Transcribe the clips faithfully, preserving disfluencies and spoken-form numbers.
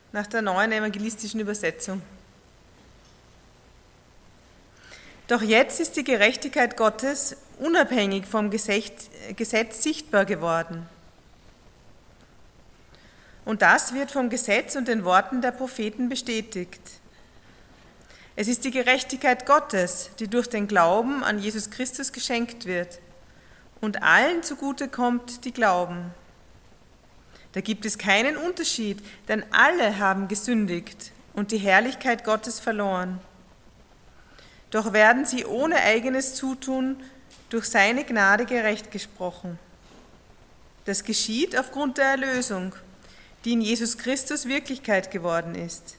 nach der neuen evangelistischen Übersetzung. Doch jetzt ist die Gerechtigkeit Gottes unabhängig vom Gesetz sichtbar geworden. Und das wird vom Gesetz und den Worten der Propheten bestätigt. Es ist die Gerechtigkeit Gottes, die durch den Glauben an Jesus Christus geschenkt wird und allen zugute kommt, die glauben. Da gibt es keinen Unterschied, denn alle haben gesündigt und die Herrlichkeit Gottes verloren. Doch werden sie ohne eigenes Zutun durch seine Gnade gerecht gesprochen. Das geschieht aufgrund der Erlösung, die in Jesus Christus Wirklichkeit geworden ist.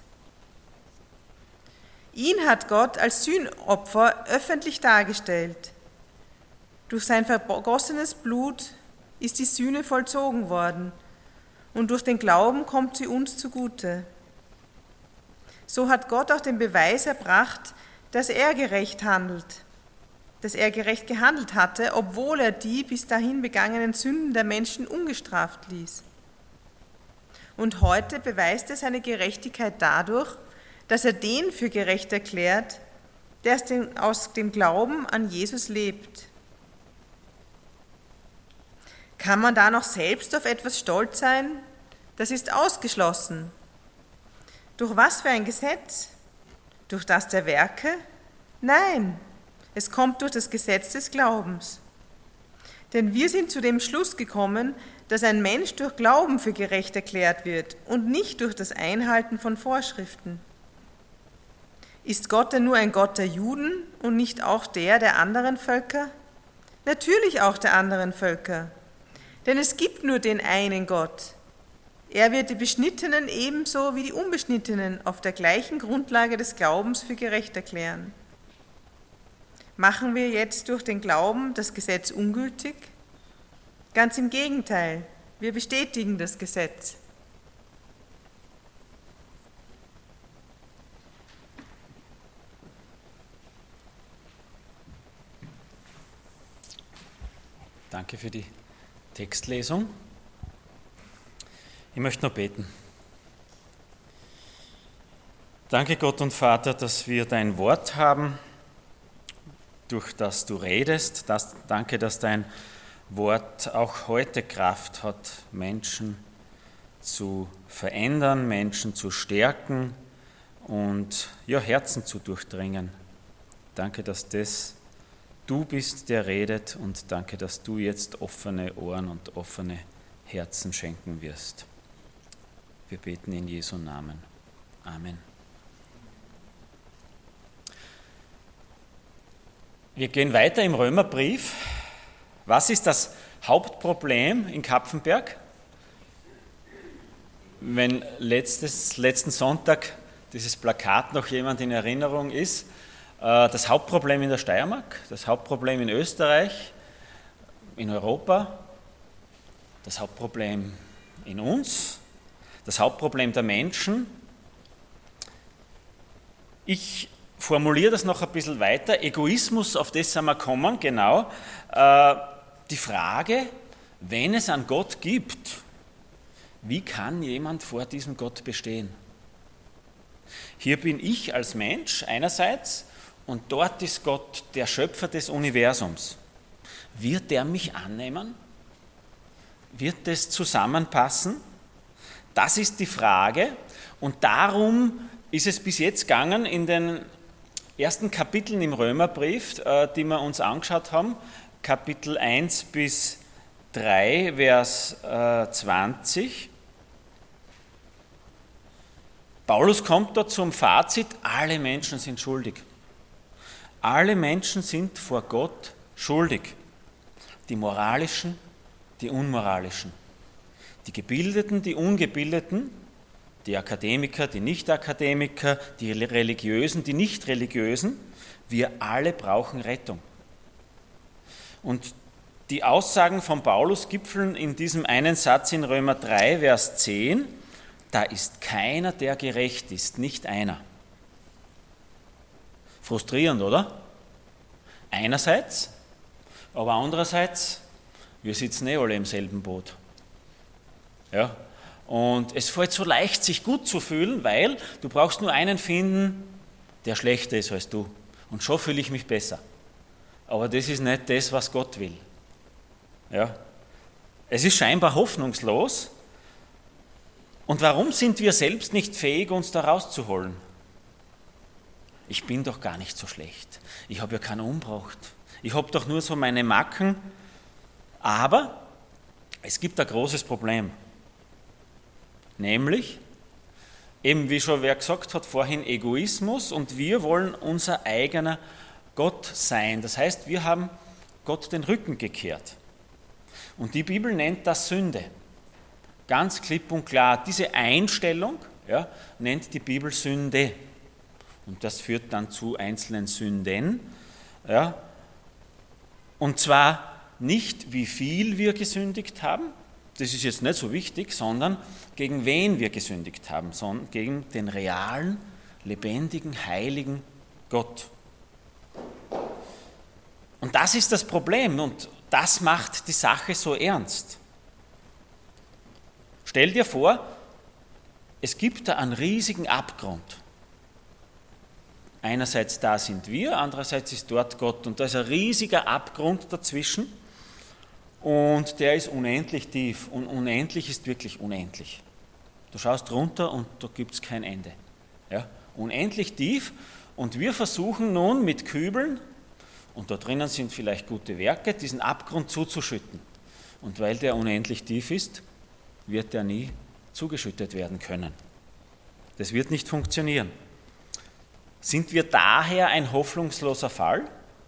Ihn hat Gott als Sühnopfer öffentlich dargestellt. Durch sein vergossenes Blut ist die Sühne vollzogen worden und durch den Glauben kommt sie uns zugute. So hat Gott auch den Beweis erbracht, dass er gerecht handelt, dass er gerecht gehandelt hatte, obwohl er die bis dahin begangenen Sünden der Menschen ungestraft ließ. Und heute beweist er seine Gerechtigkeit dadurch, dass er den für gerecht erklärt, der aus dem Glauben an Jesus lebt. Kann man da noch selbst auf etwas stolz sein? Das ist ausgeschlossen. Durch was für ein Gesetz? Durch das der Werke? Nein, es kommt durch das Gesetz des Glaubens. Denn wir sind zu dem Schluss gekommen, dass ein Mensch durch Glauben für gerecht erklärt wird und nicht durch das Einhalten von Vorschriften. Ist Gott denn nur ein Gott der Juden und nicht auch der der anderen Völker? Natürlich auch der anderen Völker, denn es gibt nur den einen Gott. Er wird die Beschnittenen ebenso wie die Unbeschnittenen auf der gleichen Grundlage des Glaubens für gerecht erklären. Machen wir jetzt durch den Glauben das Gesetz ungültig? Ganz im Gegenteil, wir bestätigen das Gesetz. Danke für die Textlesung. Ich möchte noch beten. Danke Gott und Vater, dass wir dein Wort haben, durch das du redest. Das, danke, dass dein Wort auch heute Kraft hat, Menschen zu verändern, Menschen zu stärken und ja, Herzen zu durchdringen. Danke, dass das du bist, der redet, und danke, dass du jetzt offene Ohren und offene Herzen schenken wirst. Wir beten in Jesu Namen. Amen. Wir gehen weiter im Römerbrief. Was ist das Hauptproblem in Kapfenberg? Wenn letztes, letzten Sonntag dieses Plakat noch jemand in Erinnerung ist, das Hauptproblem in der Steiermark, das Hauptproblem in Österreich, in Europa, das Hauptproblem in uns, das Hauptproblem der Menschen. Ich formuliere das noch ein bisschen weiter. Egoismus, auf das sind wir kommen, genau. Äh, die Frage, wenn es einen Gott gibt, wie kann jemand vor diesem Gott bestehen? Hier bin ich als Mensch einerseits und dort ist Gott, der Schöpfer des Universums. Wird der mich annehmen? Wird das zusammenpassen? Das ist die Frage, und darum ist es bis jetzt gegangen in den ersten Kapiteln im Römerbrief, die wir uns angeschaut haben, Kapitel eins bis drei, Vers zwanzig. Paulus kommt da zum Fazit, alle Menschen sind schuldig. Alle Menschen sind vor Gott schuldig. Die moralischen, die unmoralischen. Die Gebildeten, die Ungebildeten, die Akademiker, die Nicht-Akademiker, die Religiösen, die Nicht-Religiösen, wir alle brauchen Rettung. Und die Aussagen von Paulus gipfeln in diesem einen Satz in Römer drei, Vers zehn, da ist keiner, der gerecht ist, nicht einer. Frustrierend, oder? Einerseits, aber andererseits, wir sitzen eh alle im selben Boot. Ja? Und es fällt so leicht, sich gut zu fühlen, weil du brauchst nur einen finden, der schlechter ist als du. Und schon fühle ich mich besser. Aber das ist nicht das, was Gott will. Ja. Es ist scheinbar hoffnungslos. Und warum sind wir selbst nicht fähig, uns da rauszuholen? Ich bin doch gar nicht so schlecht. Ich habe ja keinen Unbraucht. Ich habe doch nur so meine Macken. Aber es gibt ein großes Problem. Nämlich, eben wie schon wer gesagt hat vorhin, Egoismus, und wir wollen unser eigener Gott sein. Das heißt, wir haben Gott den Rücken gekehrt. Und die Bibel nennt das Sünde. Ganz klipp und klar. Diese Einstellung, ja, nennt die Bibel Sünde. Und das führt dann zu einzelnen Sünden. Ja. Und zwar nicht, wie viel wir gesündigt haben, das ist jetzt nicht so wichtig, sondern gegen wen wir gesündigt haben, sondern gegen den realen, lebendigen, heiligen Gott. Und das ist das Problem und das macht die Sache so ernst. Stell dir vor, es gibt da einen riesigen Abgrund. Einerseits da sind wir, andererseits ist dort Gott und da ist ein riesiger Abgrund dazwischen und der ist unendlich tief und unendlich ist wirklich unendlich. Du schaust runter und da gibt es kein Ende. Ja? Unendlich tief und wir versuchen nun mit Kübeln, und da drinnen sind vielleicht gute Werke, diesen Abgrund zuzuschütten. Und weil der unendlich tief ist, wird der nie zugeschüttet werden können. Das wird nicht funktionieren. Sind wir daher ein hoffnungsloser Fall?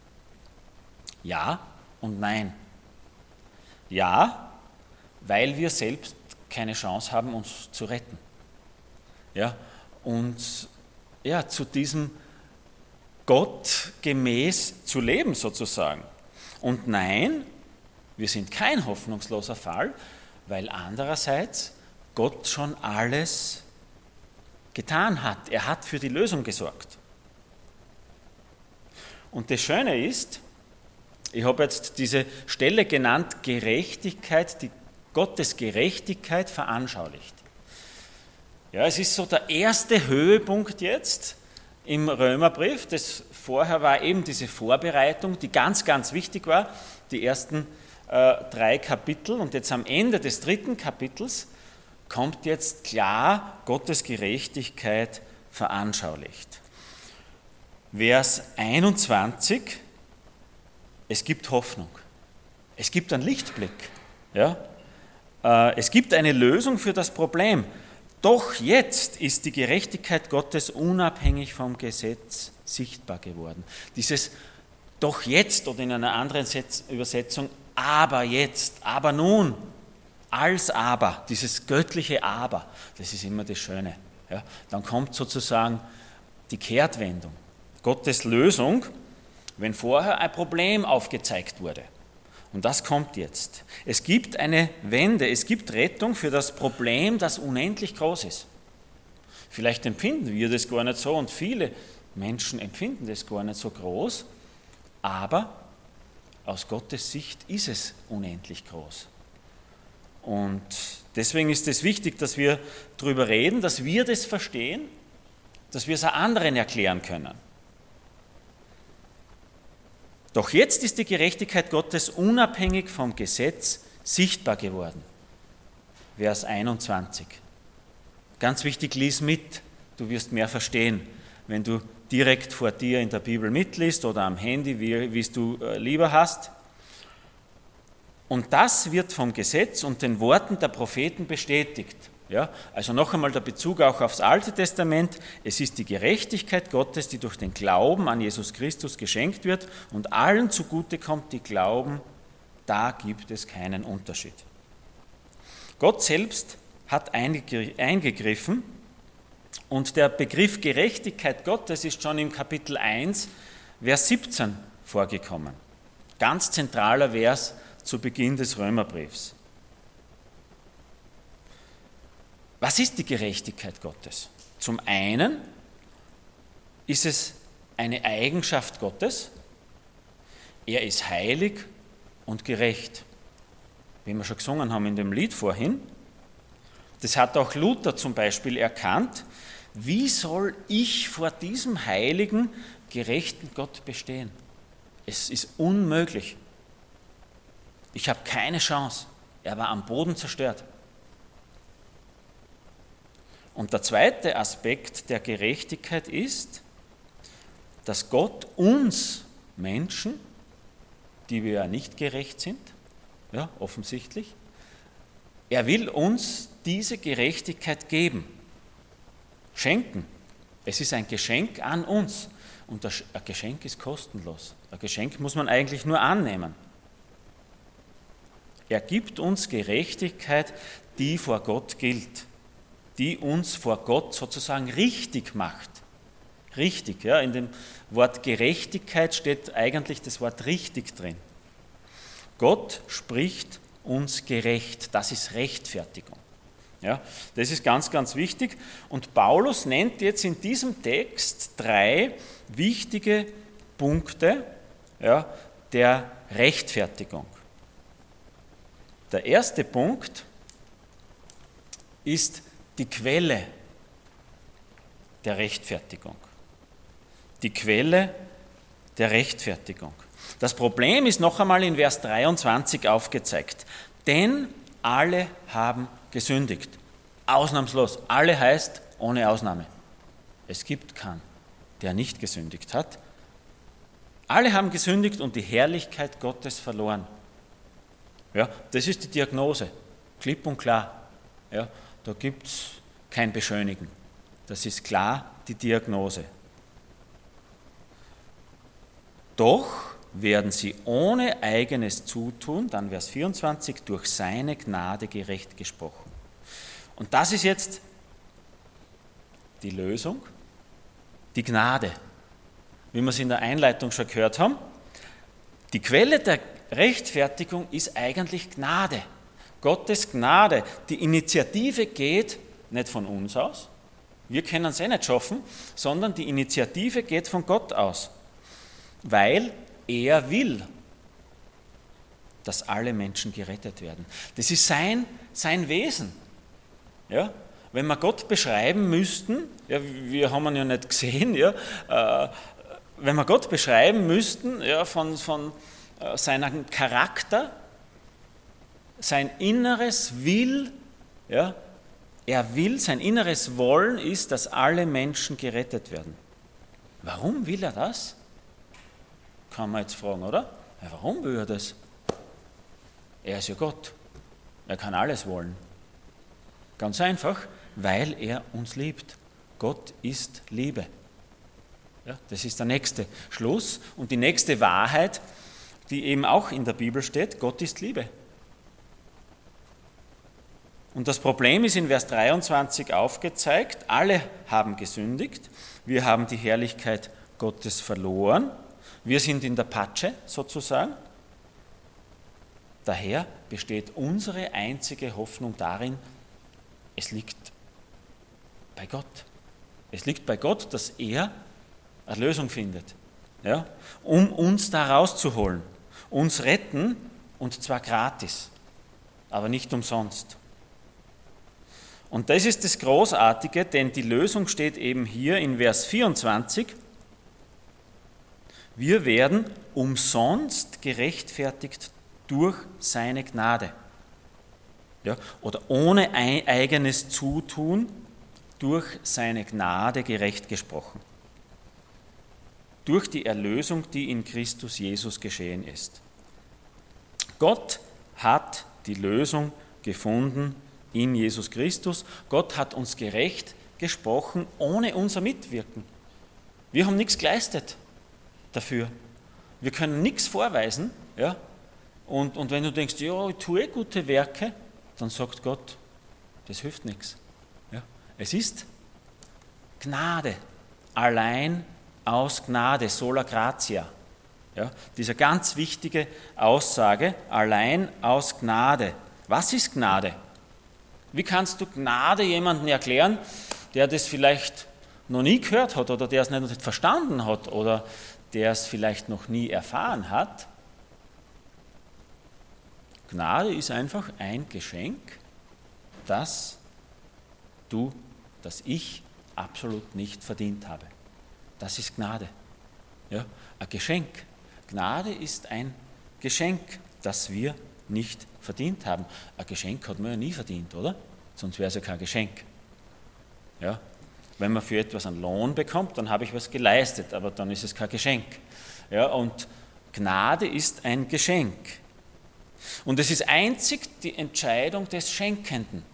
Ja und nein. Ja, weil wir selbst keine Chance haben, uns zu retten. Ja, und ja, zu diesem Gott gemäß zu leben sozusagen. Und nein, wir sind kein hoffnungsloser Fall, weil andererseits Gott schon alles getan hat. Er hat für die Lösung gesorgt. Und das Schöne ist, ich habe jetzt diese Stelle genannt, Gerechtigkeit, die Gottes Gerechtigkeit veranschaulicht. Ja, es ist so der erste Höhepunkt jetzt im Römerbrief. Das vorher war eben diese Vorbereitung, die ganz, ganz wichtig war, die ersten äh, drei Kapitel. Und jetzt am Ende des dritten Kapitels kommt jetzt klar Gottes Gerechtigkeit veranschaulicht. Vers einundzwanzig, es gibt Hoffnung. Es gibt einen Lichtblick. Ja? Äh, es gibt eine Lösung für das Problem. Doch jetzt ist die Gerechtigkeit Gottes unabhängig vom Gesetz sichtbar geworden. Dieses doch jetzt oder in einer anderen Übersetzung aber jetzt, aber nun, als aber, dieses göttliche Aber, das ist immer das Schöne. Ja, dann kommt sozusagen die Kehrtwendung, Gottes Lösung, wenn vorher ein Problem aufgezeigt wurde. Und das kommt jetzt. Es gibt eine Wende, es gibt Rettung für das Problem, das unendlich groß ist. Vielleicht empfinden wir das gar nicht so und viele Menschen empfinden das gar nicht so groß, aber aus Gottes Sicht ist es unendlich groß. Und deswegen ist es wichtig, dass wir darüber reden, dass wir das verstehen, dass wir es auch anderen erklären können. Doch jetzt ist die Gerechtigkeit Gottes unabhängig vom Gesetz sichtbar geworden. Vers einundzwanzig. Ganz wichtig, lies mit, du wirst mehr verstehen, wenn du direkt vor dir in der Bibel mitliest oder am Handy, wie, wie es du lieber hast. Und das wird vom Gesetz und den Worten der Propheten bestätigt. Ja, also noch einmal der Bezug auch aufs Alte Testament. Es ist die Gerechtigkeit Gottes, die durch den Glauben an Jesus Christus geschenkt wird und allen zugute kommt, die glauben, da gibt es keinen Unterschied. Gott selbst hat eingegriffen und der Begriff Gerechtigkeit Gottes ist schon im Kapitel eins, Vers siebzehn vorgekommen. Ganz zentraler Vers zu Beginn des Römerbriefs. Was ist die Gerechtigkeit Gottes? Zum einen ist es eine Eigenschaft Gottes. Er ist heilig und gerecht. Wie wir schon gesungen haben in dem Lied vorhin. Das hat auch Luther zum Beispiel erkannt. Wie soll ich vor diesem heiligen, gerechten Gott bestehen? Es ist unmöglich. Ich habe keine Chance. Er war am Boden zerstört. Und der zweite Aspekt der Gerechtigkeit ist, dass Gott uns Menschen, die wir ja nicht gerecht sind, ja, offensichtlich, er will uns diese Gerechtigkeit geben, schenken. Es ist ein Geschenk an uns und ein Geschenk ist kostenlos. Ein Geschenk muss man eigentlich nur annehmen. Er gibt uns Gerechtigkeit, die vor Gott gilt, die uns vor Gott sozusagen richtig macht. Richtig, ja, in dem Wort Gerechtigkeit steht eigentlich das Wort richtig drin. Gott spricht uns gerecht, das ist Rechtfertigung. Ja, das ist ganz, ganz wichtig. Und Paulus nennt jetzt in diesem Text drei wichtige Punkte, ja, der Rechtfertigung. Der erste Punkt ist die Quelle der Rechtfertigung. Die Quelle der Rechtfertigung. Das Problem ist noch einmal in Vers dreiundzwanzig aufgezeigt. Denn alle haben gesündigt. Ausnahmslos. Alle heißt ohne Ausnahme. Es gibt keinen, der nicht gesündigt hat. Alle haben gesündigt und die Herrlichkeit Gottes verloren. Ja, das ist die Diagnose. Klipp und klar. Ja, da gibt es kein Beschönigen. Das ist klar die Diagnose. Doch werden sie ohne eigenes Zutun, dann Vers vierundzwanzig, durch seine Gnade gerecht gesprochen. Und das ist jetzt die Lösung, die Gnade. Wie wir es in der Einleitung schon gehört haben, die Quelle der Rechtfertigung ist eigentlich Gnade. Gottes Gnade. Die Initiative geht nicht von uns aus, wir können es eh nicht schaffen, sondern die Initiative geht von Gott aus, weil er will, dass alle Menschen gerettet werden. Das ist sein, sein Wesen. Ja? Wenn wir Gott beschreiben müssten, ja, wir haben ihn ja nicht gesehen, ja, äh, wenn wir Gott beschreiben müssten, ja, von, von äh, seinem Charakter, sein inneres Will, ja, er will, sein inneres Wollen ist, dass alle Menschen gerettet werden. Warum will er das? Kann man jetzt fragen, oder? Ja, warum will er das? Er ist ja Gott. Er kann alles wollen. Ganz einfach, weil er uns liebt. Gott ist Liebe. Ja, das ist der nächste Schluss und die nächste Wahrheit, die eben auch in der Bibel steht. Gott ist Liebe. Und das Problem ist in Vers dreiundzwanzig aufgezeigt. Alle haben gesündigt. Wir haben die Herrlichkeit Gottes verloren. Wir sind in der Patsche sozusagen. Daher besteht unsere einzige Hoffnung darin, es liegt bei Gott. Es liegt bei Gott, dass er eine Lösung findet, ja, um uns da rauszuholen, uns retten und zwar gratis, aber nicht umsonst. Und das ist das Großartige, denn die Lösung steht eben hier in Vers vierundzwanzig. Wir werden umsonst gerechtfertigt durch seine Gnade. Ja, oder ohne eigenes Zutun durch seine Gnade gerecht gesprochen. Durch die Erlösung, die in Christus Jesus geschehen ist. Gott hat die Lösung gefunden in Jesus Christus. Gott hat uns gerecht gesprochen, ohne unser Mitwirken. Wir haben nichts geleistet dafür. Wir können nichts vorweisen. Ja? Und, und wenn du denkst, ja, ich tue gute Werke, dann sagt Gott, das hilft nichts. Ja? Es ist Gnade, allein aus Gnade, sola gratia. Ja? Diese ganz wichtige Aussage, allein aus Gnade. Was ist Gnade? Wie kannst du Gnade jemandem erklären, der das vielleicht noch nie gehört hat oder der es nicht verstanden hat oder der es vielleicht noch nie erfahren hat? Gnade ist einfach ein Geschenk, das du, das ich absolut nicht verdient habe. Das ist Gnade. Ja, ein Geschenk. Gnade ist ein Geschenk, das wir nicht verdient haben. Ein Geschenk hat man ja nie verdient, oder? Sonst wäre es ja kein Geschenk. Ja? Wenn man für etwas einen Lohn bekommt, dann habe ich was geleistet, aber dann ist es kein Geschenk. Ja, und Gnade ist ein Geschenk. Und es ist einzig die Entscheidung des Schenkenden.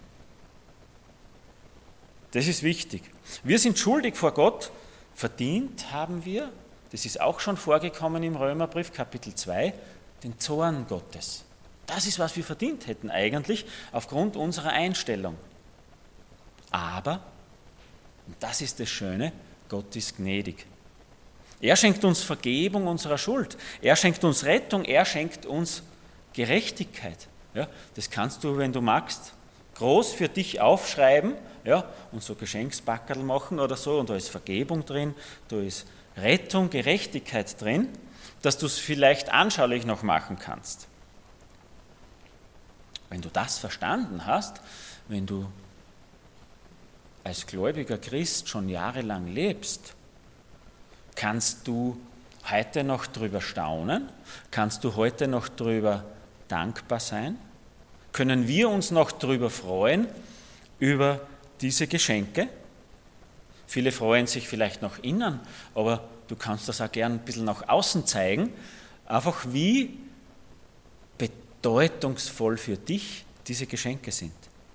Das ist wichtig. Wir sind schuldig vor Gott, verdient haben wir, das ist auch schon vorgekommen im Römerbrief, Kapitel zwei, den Zorn Gottes. Das ist, was wir verdient hätten eigentlich, aufgrund unserer Einstellung. Aber, und das ist das Schöne, Gott ist gnädig. Er schenkt uns Vergebung unserer Schuld. Er schenkt uns Rettung. Er schenkt uns Gerechtigkeit. Ja, das kannst du, wenn du magst, groß für dich aufschreiben, ja, und so Geschenkspackerl machen oder so. Und da ist Vergebung drin, da ist Rettung, Gerechtigkeit drin, dass du es vielleicht anschaulich noch machen kannst. Wenn du das verstanden hast, wenn du als gläubiger Christ schon jahrelang lebst, kannst du heute noch drüber staunen? Kannst du heute noch drüber dankbar sein? Können wir uns noch drüber freuen, über diese Geschenke? Viele freuen sich vielleicht nach innen, aber du kannst das auch gern ein bisschen nach außen zeigen, einfach wie bedeutungsvoll für dich diese Geschenke sind.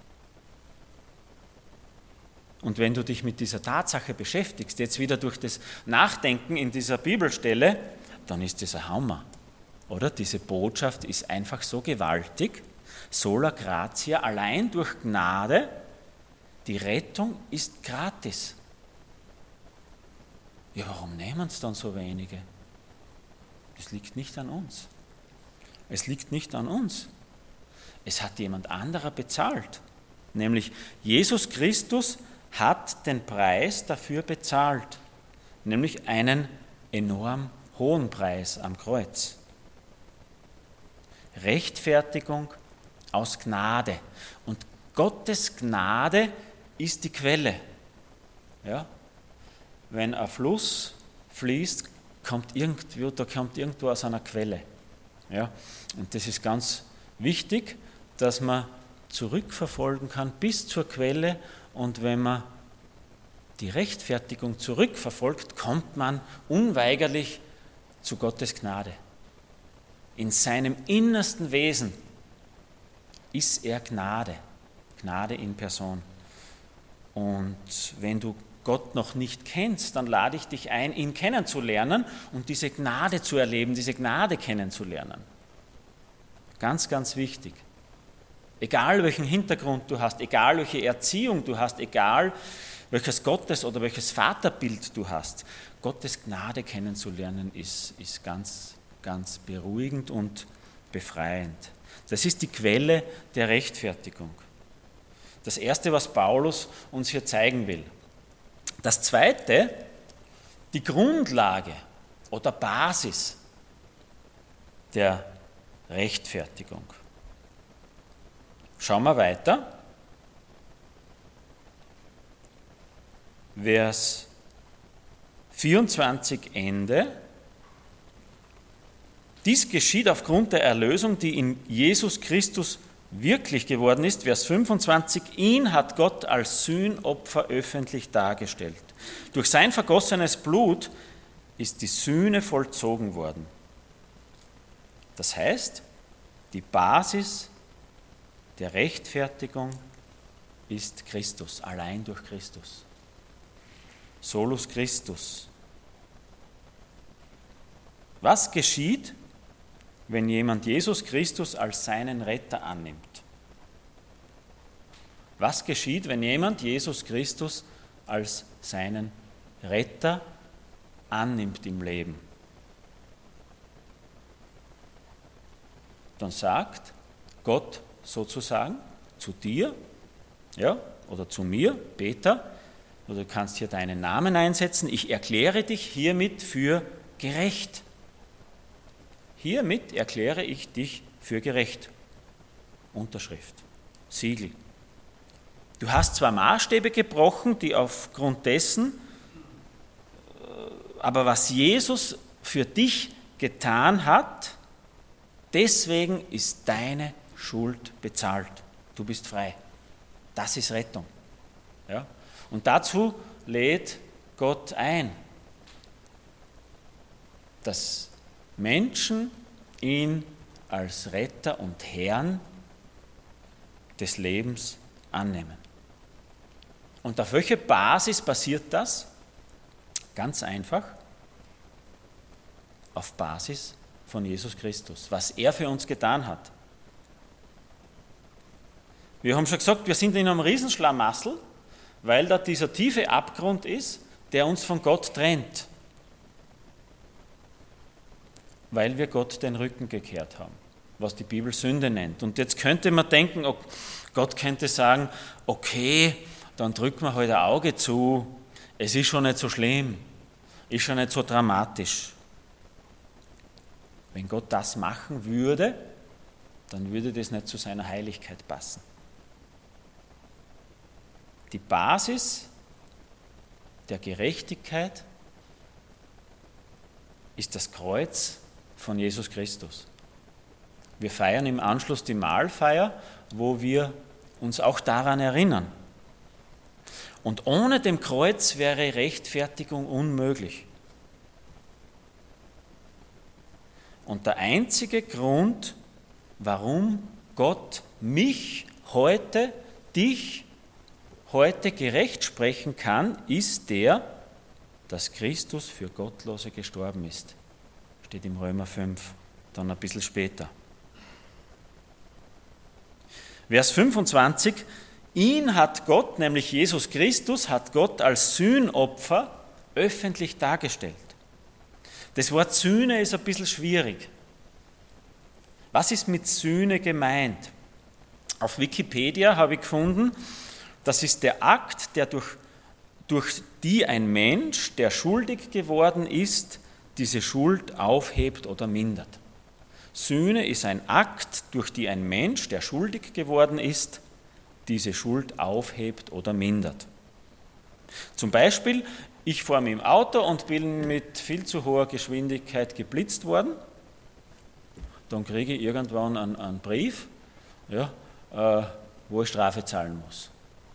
Und wenn du dich mit dieser Tatsache beschäftigst, jetzt wieder durch das Nachdenken in dieser Bibelstelle, dann ist das ein Hammer, oder? Diese Botschaft ist einfach so gewaltig, sola gratia, allein durch Gnade, die Rettung ist gratis. Ja, warum nehmen es dann so wenige? Das liegt nicht an uns. Es liegt nicht an uns. Es hat jemand anderer bezahlt, nämlich Jesus Christus hat den Preis dafür bezahlt, nämlich einen enorm hohen Preis am Kreuz. Rechtfertigung aus Gnade. Und Gottes Gnade ist die Quelle. Ja? Wenn ein Fluss fließt, kommt irgendwo, da kommt irgendwo aus einer Quelle. Ja? Und das ist ganz wichtig, dass man zurückverfolgen kann bis zur Quelle. Und wenn man die Rechtfertigung zurückverfolgt, kommt man unweigerlich zu Gottes Gnade. In seinem innersten Wesen ist er Gnade, Gnade in Person. Und wenn du Gott noch nicht kennst, dann lade ich dich ein, ihn kennenzulernen und diese Gnade zu erleben, diese Gnade kennenzulernen. Ganz, ganz wichtig. Egal welchen Hintergrund du hast, egal welche Erziehung du hast, egal welches Gottes- oder welches Vaterbild du hast, Gottes Gnade kennenzulernen ist, ist ganz, ganz beruhigend und befreiend. Das ist die Quelle der Rechtfertigung. Das Erste, was Paulus uns hier zeigen will. Das Zweite, die Grundlage oder Basis der Rechtfertigung. Schauen wir weiter. Vers vierundzwanzig Ende. Dies geschieht aufgrund der Erlösung, die in Jesus Christus wirklich geworden ist. Vers fünfundzwanzig. Ihn hat Gott als Sühnopfer öffentlich dargestellt. Durch sein vergossenes Blut ist die Sühne vollzogen worden. Das heißt, die Basis der Rechtfertigung ist Christus, allein durch Christus. Solus Christus. Was geschieht, wenn jemand Jesus Christus als seinen Retter annimmt? Was geschieht, wenn jemand Jesus Christus als seinen Retter annimmt im Leben? Dann sagt Gott sozusagen zu dir, ja, oder zu mir, Peter, oder du kannst hier deinen Namen einsetzen, ich erkläre dich hiermit für gerecht. Hiermit erkläre ich dich für gerecht. Unterschrift, Siegel. Du hast zwar Maßstäbe gebrochen, die aufgrund dessen, aber was Jesus für dich getan hat, deswegen ist deine Schuld bezahlt. Du bist frei. Das ist Rettung. Ja? Und dazu lädt Gott ein, dass Menschen ihn als Retter und Herrn des Lebens annehmen. Und auf welche Basis passiert das? Ganz einfach. Auf Basis von Jesus Christus, was er für uns getan hat. Wir haben schon gesagt, wir sind in einem Riesenschlamassel, weil da dieser tiefe Abgrund ist, der uns von Gott trennt. Weil wir Gott den Rücken gekehrt haben, was die Bibel Sünde nennt. Und jetzt könnte man denken, Gott könnte sagen, okay, dann drücken wir halt ein Auge zu, es ist schon nicht so schlimm, ist schon nicht so dramatisch. Wenn Gott das machen würde, dann würde das nicht zu seiner Heiligkeit passen. Die Basis der Gerechtigkeit ist das Kreuz von Jesus Christus. Wir feiern im Anschluss die Mahlfeier, wo wir uns auch daran erinnern. Und ohne dem Kreuz wäre Rechtfertigung unmöglich. Und der einzige Grund, warum Gott mich heute, dich heute gerecht sprechen kann, ist der, dass Christus für Gottlose gestorben ist. Steht im Römer fünf, dann ein bisschen später. Vers fünfundzwanzig, ihn hat Gott, nämlich Jesus Christus, hat Gott als Sühnopfer öffentlich dargestellt. Das Wort Sühne ist ein bisschen schwierig. Was ist mit Sühne gemeint? Auf Wikipedia habe ich gefunden, das ist der Akt, der durch, durch die ein Mensch, der schuldig geworden ist, diese Schuld aufhebt oder mindert. Sühne ist ein Akt, durch die ein Mensch, der schuldig geworden ist, diese Schuld aufhebt oder mindert. Zum Beispiel, ich fahre mit dem Auto und bin mit viel zu hoher Geschwindigkeit geblitzt worden. Dann kriege ich irgendwann einen, einen Brief, ja, äh, wo ich Strafe zahlen muss.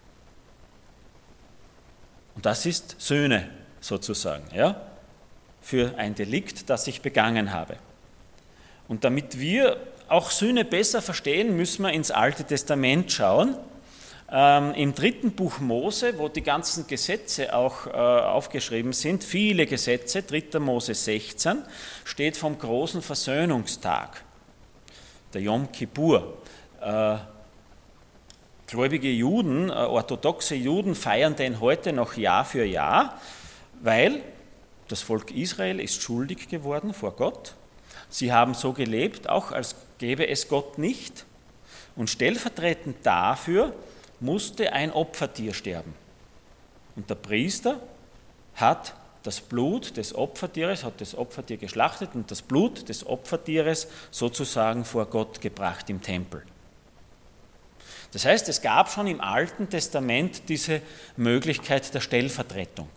Und das ist Sühne sozusagen, ja, für ein Delikt, das ich begangen habe. Und damit wir auch Sühne besser verstehen, müssen wir ins Alte Testament schauen. Ähm, Im dritten Buch Mose, wo die ganzen Gesetze auch äh, aufgeschrieben sind, viele Gesetze, dritter Mose sechzehn, steht vom großen Versöhnungstag, der Yom Kippur. Äh, gläubige Juden, äh, orthodoxe Juden feiern den heute noch Jahr für Jahr, weil das Volk Israel ist schuldig geworden vor Gott. Sie haben so gelebt, auch als gäbe es Gott nicht. Und stellvertretend dafür musste ein Opfertier sterben. Und der Priester hat das Blut des Opfertieres, hat das Opfertier geschlachtet und das Blut des Opfertieres sozusagen vor Gott gebracht im Tempel. Das heißt, es gab schon im Alten Testament diese Möglichkeit der Stellvertretung,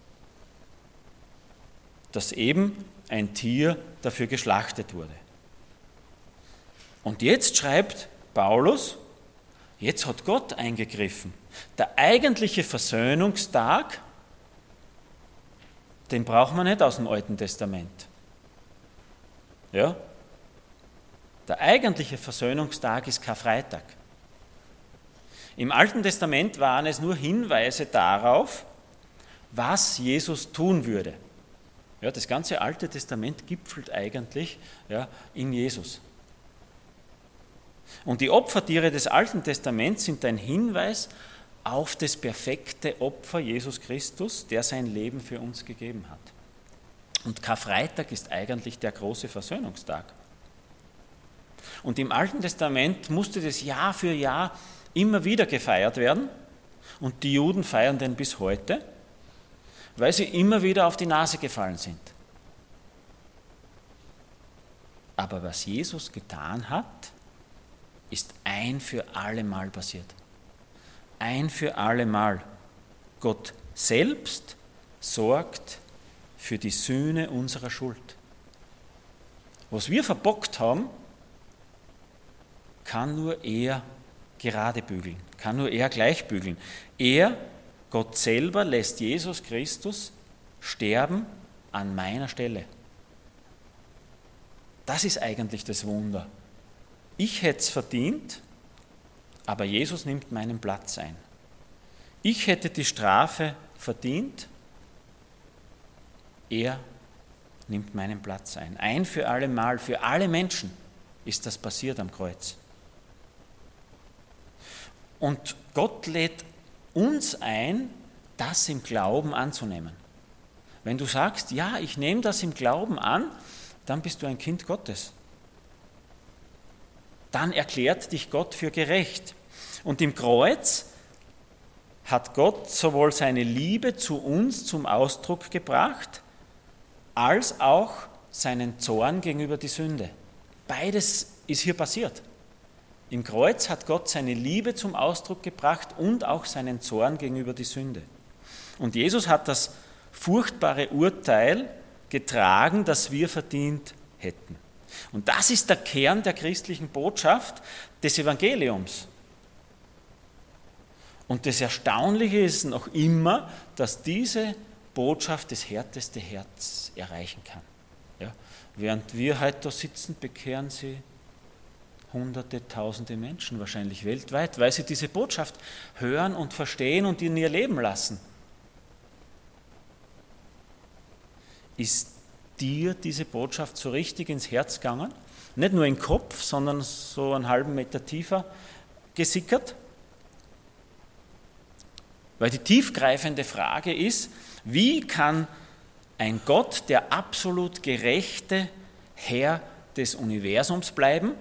dass eben ein Tier dafür geschlachtet wurde. Und jetzt schreibt Paulus, jetzt hat Gott eingegriffen. Der eigentliche Versöhnungstag, den braucht man nicht aus dem Alten Testament. Ja? Der eigentliche Versöhnungstag ist Karfreitag. Im Alten Testament waren es nur Hinweise darauf, was Jesus tun würde. Ja, das ganze Alte Testament gipfelt eigentlich ja, in Jesus. Und die Opfertiere des Alten Testaments sind ein Hinweis auf das perfekte Opfer Jesus Christus, der sein Leben für uns gegeben hat. Und Karfreitag ist eigentlich der große Versöhnungstag. Und im Alten Testament musste das Jahr für Jahr immer wieder gefeiert werden. Und die Juden feiern den bis heute, weil sie immer wieder auf die Nase gefallen sind. Aber was Jesus getan hat, ist ein für alle Mal passiert. ein für alle Mal. Gott selbst sorgt für die Sühne unserer Schuld. Was wir verbockt haben, kann nur er gerade bügeln, kann nur er gleich bügeln. Er, Gott selber, lässt Jesus Christus sterben an meiner Stelle. Das ist eigentlich das Wunder. Ich hätte es verdient, aber Jesus nimmt meinen Platz ein. Ich hätte die Strafe verdient, er nimmt meinen Platz ein. Ein für alle Mal, für alle Menschen ist das passiert am Kreuz. Und Gott lädt uns ein, das im Glauben anzunehmen. Wenn du sagst, ja, ich nehme das im Glauben an, dann bist du ein Kind Gottes. Dann erklärt dich Gott für gerecht. Und im Kreuz hat Gott sowohl seine Liebe zu uns zum Ausdruck gebracht, als auch seinen Zorn gegenüber die Sünde. Beides ist hier passiert. Im Kreuz hat Gott seine Liebe zum Ausdruck gebracht und auch seinen Zorn gegenüber die Sünde. Und Jesus hat das furchtbare Urteil getragen, das wir verdient hätten. Und das ist der Kern der christlichen Botschaft des Evangeliums. Und das Erstaunliche ist noch immer, dass diese Botschaft das härteste Herz erreichen kann. Ja? Während wir heute da sitzen, bekehren sie Hunderte, Tausende Menschen, wahrscheinlich weltweit, weil sie diese Botschaft hören und verstehen und in ihr Leben lassen. Ist dir diese Botschaft so richtig ins Herz gegangen? Nicht nur im Kopf, sondern so einen halben Meter tiefer gesickert? Weil die tiefgreifende Frage ist, wie kann ein Gott, der absolut gerechte Herr des Universums bleiben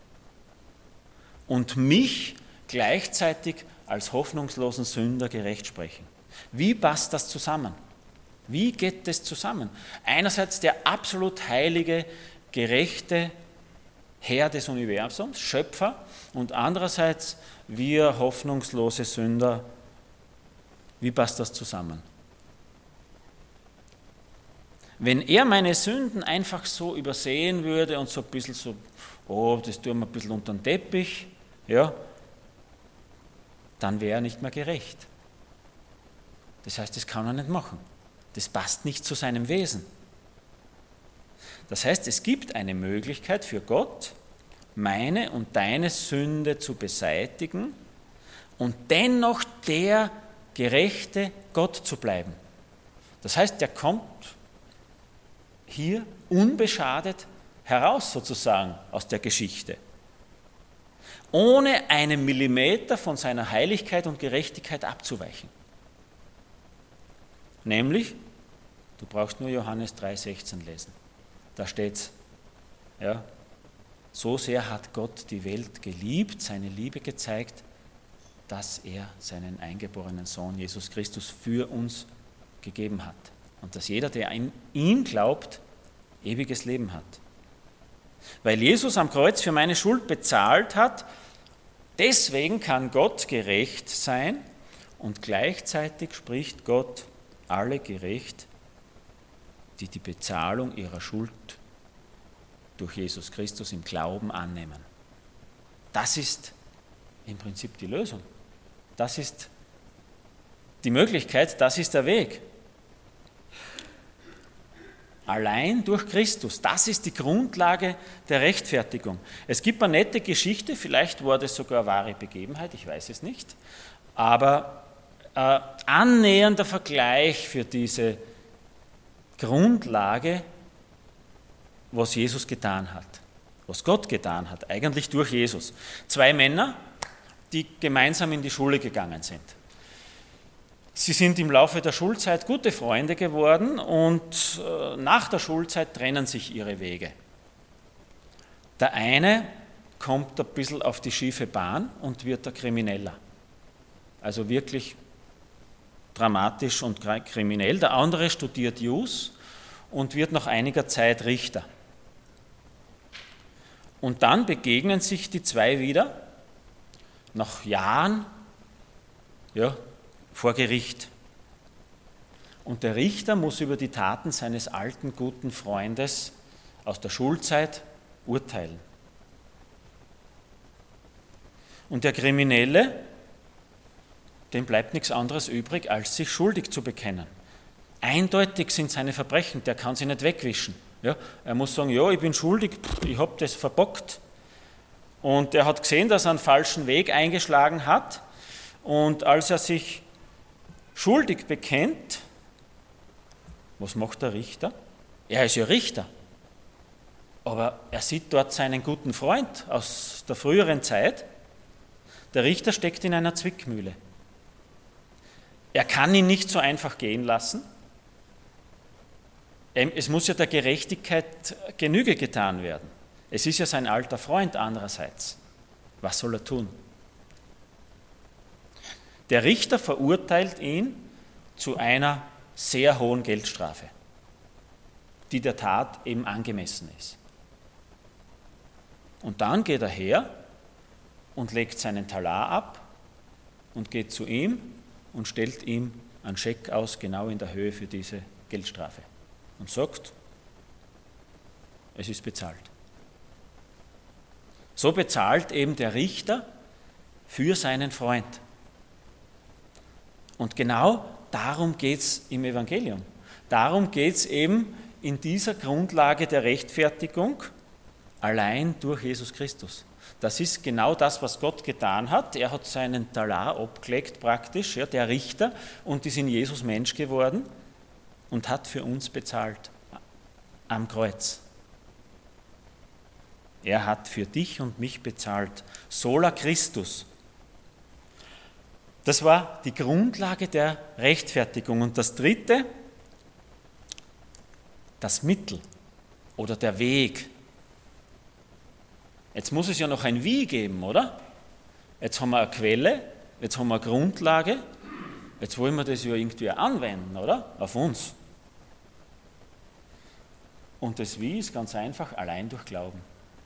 und mich gleichzeitig als hoffnungslosen Sünder gerecht sprechen? Wie passt das zusammen? Wie geht das zusammen? Einerseits der absolut heilige, gerechte Herr des Universums, Schöpfer, und andererseits wir hoffnungslose Sünder. Wie passt das zusammen? Wenn er meine Sünden einfach so übersehen würde und so ein bisschen so, oh, das tun wir ein bisschen unter den Teppich, ja, dann wäre er nicht mehr gerecht. Das heißt, das kann er nicht machen. Das passt nicht zu seinem Wesen. Das heißt, es gibt eine Möglichkeit für Gott, meine und deine Sünde zu beseitigen und dennoch der gerechte Gott zu bleiben. Das heißt, der kommt hier unbeschadet heraus sozusagen aus der Geschichte, ohne einen Millimeter von seiner Heiligkeit und Gerechtigkeit abzuweichen. Nämlich, du brauchst nur Johannes drei sechzehn lesen. Da steht's, ja, so sehr hat Gott die Welt geliebt, seine Liebe gezeigt, dass er seinen eingeborenen Sohn Jesus Christus für uns gegeben hat. Und dass jeder, der an ihn glaubt, ewiges Leben hat. Weil Jesus am Kreuz für meine Schuld bezahlt hat, deswegen kann Gott gerecht sein und gleichzeitig spricht Gott alle gerecht, die die Bezahlung ihrer Schuld durch Jesus Christus im Glauben annehmen. Das ist im Prinzip die Lösung. Das ist die Möglichkeit, das ist der Weg. Allein durch Christus, das ist die Grundlage der Rechtfertigung. Es gibt eine nette Geschichte, vielleicht war das sogar eine wahre Begebenheit, ich weiß es nicht, aber äh, annähernder Vergleich für diese Grundlage, was Jesus getan hat, was Gott getan hat, eigentlich durch Jesus. Zwei Männer, die gemeinsam in die Schule gegangen sind. Sie sind im Laufe der Schulzeit gute Freunde geworden und nach der Schulzeit trennen sich ihre Wege. Der eine kommt ein bisschen auf die schiefe Bahn und wird ein Krimineller. Also wirklich dramatisch und kriminell. Der andere studiert Jus und wird nach einiger Zeit Richter. Und dann begegnen sich die zwei wieder, nach Jahren, ja, vor Gericht. Und der Richter muss über die Taten seines alten, guten Freundes aus der Schulzeit urteilen. Und der Kriminelle, dem bleibt nichts anderes übrig, als sich schuldig zu bekennen. Eindeutig sind seine Verbrechen, der kann sie nicht wegwischen. Ja, er muss sagen, ja, ich bin schuldig, ich habe das verbockt. Und er hat gesehen, dass er einen falschen Weg eingeschlagen hat. Und als er sich schuldig bekennt, was macht der Richter? Er ist ja Richter. Aber er sieht dort seinen guten Freund aus der früheren Zeit. Der Richter steckt in einer Zwickmühle. Er kann ihn nicht so einfach gehen lassen. Es muss ja der Gerechtigkeit Genüge getan werden. Es ist ja sein alter Freund andererseits. Was soll er tun? Der Richter verurteilt ihn zu einer sehr hohen Geldstrafe, die der Tat eben angemessen ist. Und dann geht er her und legt seinen Talar ab und geht zu ihm und stellt ihm einen Scheck aus, genau in der Höhe für diese Geldstrafe. Und sagt, es ist bezahlt. So bezahlt eben der Richter für seinen Freund. Und genau darum geht es im Evangelium. Darum geht es eben in dieser Grundlage der Rechtfertigung allein durch Jesus Christus. Das ist genau das, was Gott getan hat. Er hat seinen Talar abgelegt praktisch, ja, der Richter, und ist in Jesus Mensch geworden und hat für uns bezahlt am Kreuz. Er hat für dich und mich bezahlt. Sola Christus. Das war die Grundlage der Rechtfertigung. Und das Dritte, das Mittel oder der Weg. Jetzt muss es ja noch ein Wie geben, oder? Jetzt haben wir eine Quelle, jetzt haben wir eine Grundlage, jetzt wollen wir das ja irgendwie anwenden, oder? Auf uns. Und das Wie ist ganz einfach, allein durch Glauben.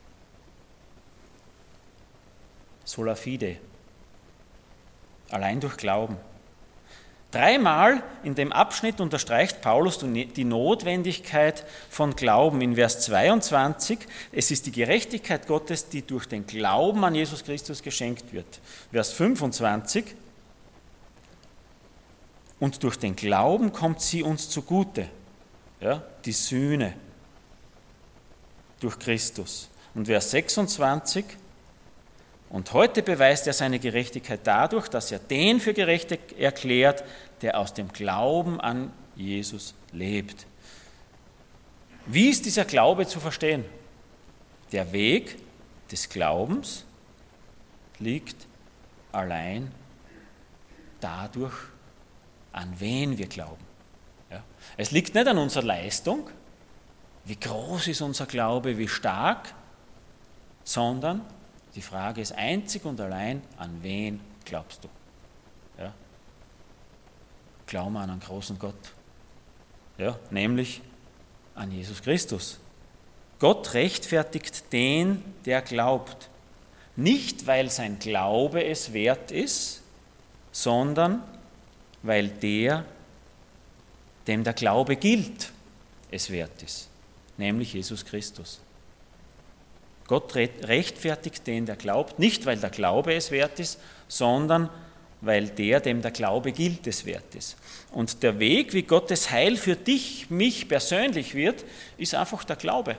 Sola fide. Allein durch Glauben. Dreimal in dem Abschnitt unterstreicht Paulus die Notwendigkeit von Glauben. In Vers zweiundzwanzig, es ist die Gerechtigkeit Gottes, die durch den Glauben an Jesus Christus geschenkt wird. Vers fünfundzwanzig, und durch den Glauben kommt sie uns zugute, ja, die Sühne durch Christus. Und Vers sechsundzwanzig, und heute beweist er seine Gerechtigkeit dadurch, dass er den für gerecht erklärt, der aus dem Glauben an Jesus lebt. Wie ist dieser Glaube zu verstehen? Der Weg des Glaubens liegt allein dadurch, an wen wir glauben. Ja? Es liegt nicht an unserer Leistung, wie groß ist unser Glaube, wie stark, sondern die Frage ist einzig und allein, an wen glaubst du? Ja? Glauben wir an einen großen Gott, ja? Nämlich an Jesus Christus. Gott rechtfertigt den, der glaubt. Nicht, weil sein Glaube es wert ist, sondern weil der, dem der Glaube gilt, es wert ist, nämlich Jesus Christus. Gott rechtfertigt den, der glaubt, nicht weil der Glaube es wert ist, sondern weil der, dem der Glaube gilt, es wert ist. Und der Weg, wie Gottes Heil für dich, mich persönlich wird, ist einfach der Glaube.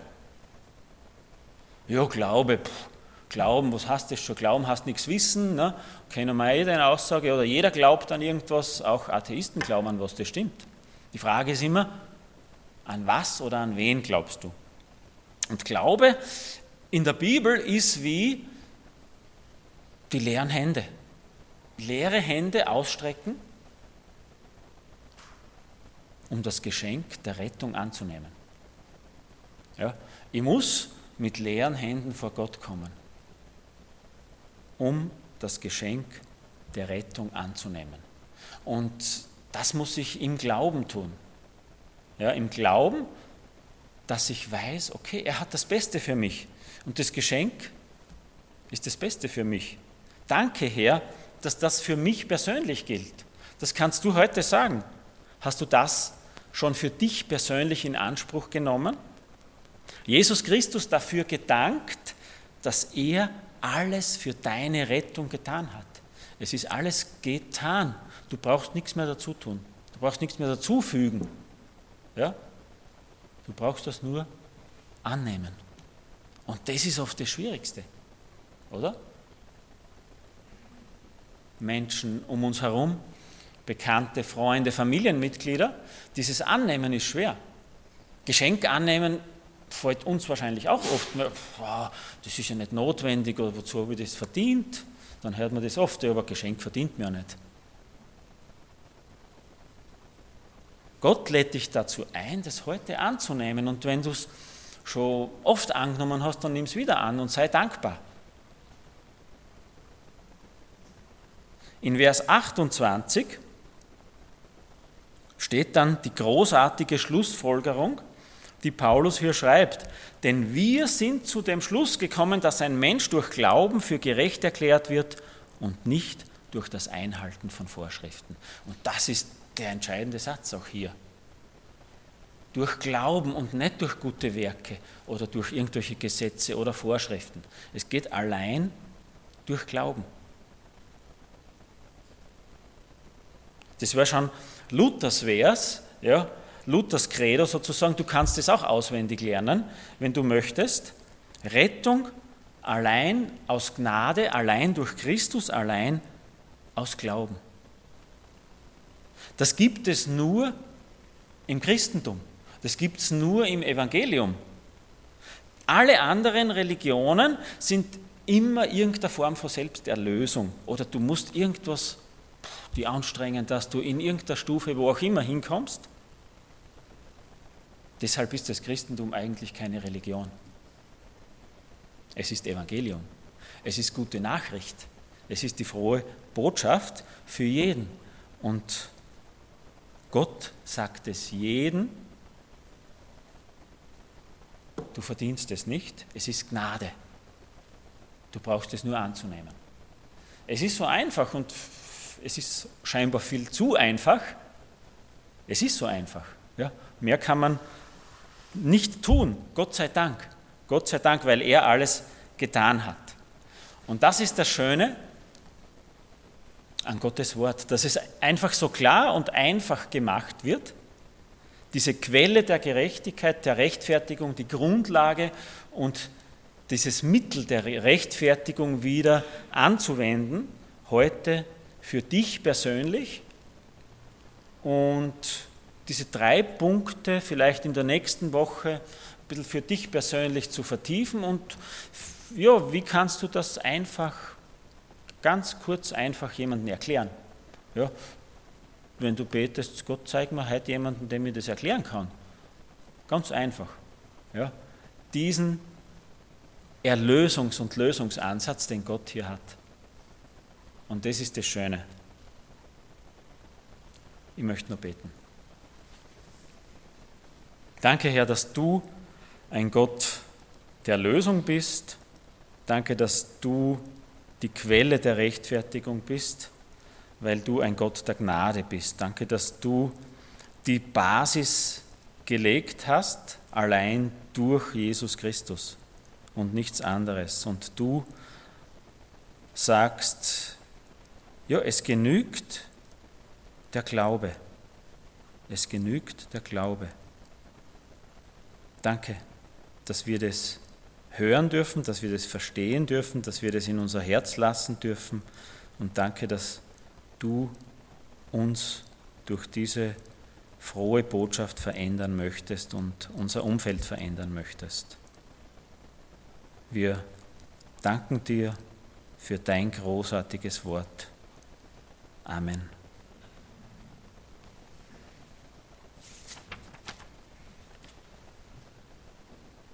Ja, Glaube, pff, Glauben, was heißt das schon? Glauben heißt nichts wissen, ne? Kennen wir jede eine Aussage, oder jeder glaubt an irgendwas, auch Atheisten glauben an was, das stimmt. Die Frage ist immer, an was oder an wen glaubst du? Und Glaube in der Bibel ist wie die leeren Hände. Leere Hände ausstrecken, um das Geschenk der Rettung anzunehmen. Ja, ich muss mit leeren Händen vor Gott kommen, um das Geschenk der Rettung anzunehmen. Und das muss ich im Glauben tun. Ja, im Glauben, dass ich weiß, okay, er hat das Beste für mich. Und das Geschenk ist das Beste für mich. Danke, Herr, dass das für mich persönlich gilt. Das kannst du heute sagen. Hast du das schon für dich persönlich in Anspruch genommen? Jesus Christus dafür gedankt, dass er alles für deine Rettung getan hat. Es ist alles getan. Du brauchst nichts mehr dazu tun. Du brauchst nichts mehr dazufügen. Ja? Du brauchst das nur annehmen. Und das ist oft das Schwierigste, oder? Menschen um uns herum, Bekannte, Freunde, Familienmitglieder, dieses Annehmen ist schwer. Geschenk annehmen fällt uns wahrscheinlich auch oft, wow, das ist ja nicht notwendig oder wozu habe ich das verdient? Dann hört man das oft, ja, aber Geschenk verdient man ja nicht. Gott lädt dich dazu ein, das heute anzunehmen und wenn du es schon oft angenommen hast, dann nimm es wieder an und sei dankbar. In Vers achtundzwanzig steht dann die großartige Schlussfolgerung, die Paulus hier schreibt. Denn wir sind zu dem Schluss gekommen, dass ein Mensch durch Glauben für gerecht erklärt wird und nicht durch das Einhalten von Vorschriften. Und das ist der entscheidende Satz auch hier. Durch Glauben und nicht durch gute Werke oder durch irgendwelche Gesetze oder Vorschriften. Es geht allein durch Glauben. Das war schon Luthers Vers, ja, Luthers Credo sozusagen. Du kannst es auch auswendig lernen, wenn du möchtest. Rettung allein aus Gnade, allein durch Christus, allein aus Glauben. Das gibt es nur im Christentum. Das gibt es nur im Evangelium. Alle anderen Religionen sind immer irgendeine Form von Selbsterlösung. Oder du musst irgendwas die anstrengen, dass du in irgendeiner Stufe, wo auch immer, hinkommst. Deshalb ist das Christentum eigentlich keine Religion. Es ist Evangelium. Es ist gute Nachricht. Es ist die frohe Botschaft für jeden. Und Gott sagt es jedem, du verdienst es nicht, es ist Gnade. Du brauchst es nur anzunehmen. Es ist so einfach und es ist scheinbar viel zu einfach. Es ist so einfach. Ja? Mehr kann man nicht tun, Gott sei Dank. Gott sei Dank, weil er alles getan hat. Und das ist das Schöne an Gottes Wort, dass es einfach so klar und einfach gemacht wird. Diese Quelle der Gerechtigkeit, der Rechtfertigung, die Grundlage und dieses Mittel der Rechtfertigung wieder anzuwenden, heute für dich persönlich und diese drei Punkte vielleicht in der nächsten Woche ein bisschen für dich persönlich zu vertiefen und ja, wie kannst du das einfach, ganz kurz einfach jemandem erklären? Ja, wenn du betest, Gott, zeig mir heute jemanden, der mir das erklären kann. Ganz einfach. Ja, diesen Erlösungs- und Lösungsansatz, den Gott hier hat. Und das ist das Schöne. Ich möchte nur beten. Danke, Herr, dass du ein Gott der Lösung bist. Danke, dass du die Quelle der Rechtfertigung bist, weil du ein Gott der Gnade bist. Danke, dass du die Basis gelegt hast, allein durch Jesus Christus und nichts anderes. Und du sagst, ja, es genügt der Glaube. Es genügt der Glaube. Danke, dass wir das hören dürfen, dass wir das verstehen dürfen, dass wir das in unser Herz lassen dürfen. Und danke, dass du uns durch diese frohe Botschaft verändern möchtest und unser Umfeld verändern möchtest. Wir danken dir für dein großartiges Wort. Amen.